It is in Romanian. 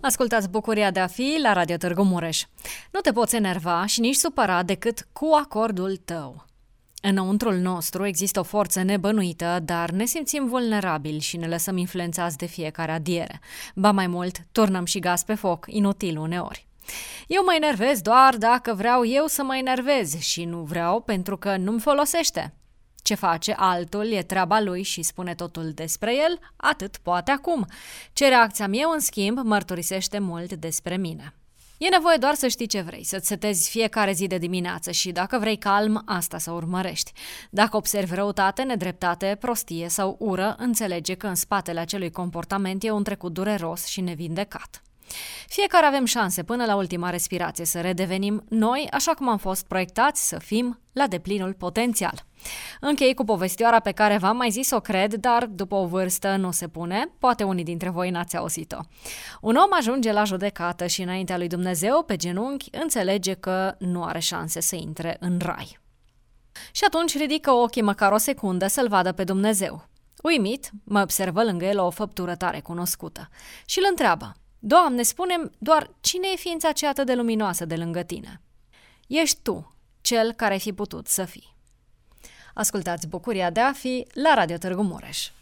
Ascultați Bucuria de a fi la Radio Târgu Mureș. Nu te poți enerva și nici supăra decât cu acordul tău. Înăuntrul nostru există o forță nebănuită, dar ne simțim vulnerabili și ne lăsăm influențați de fiecare adiere. Ba mai mult, turnăm și gaz pe foc, inutil uneori. Eu mă enervez doar dacă vreau eu să mă enervez și nu vreau pentru că nu-mi folosește. Ce face altul e treaba lui și spune totul despre el, atât poate acum. Ce reacția mea, în schimb, mărturisește mult despre mine. E nevoie doar să știi ce vrei, să-ți setezi fiecare zi de dimineață și dacă vrei calm, asta să urmărești. Dacă observi răutate, nedreptate, prostie sau ură, înțelege că în spatele acelui comportament e un trecut dureros și nevindecat. Fiecare avem șanse până la ultima respirație să redevenim noi așa cum am fost proiectați să fim la deplinul potențial. Închei cu povestioara pe care v-am mai zis-o, cred, dar după o vârstă nu se pune, poate unii dintre voi n-ați auzit-o. Un om ajunge la judecată și înaintea lui Dumnezeu, pe genunchi, înțelege că nu are șanse să intre în rai. Și atunci ridică ochii măcar o secundă să-l vadă pe Dumnezeu. Uimit, mă observă lângă el o făptură tare cunoscută și îl întreabă: Doamne, spune-mi doar cine e ființa aceea atât de luminoasă de lângă tine? Ești tu, cel care ai fi putut să fii. Ascultați Bucuria de a fi la Radio Târgu Mureș.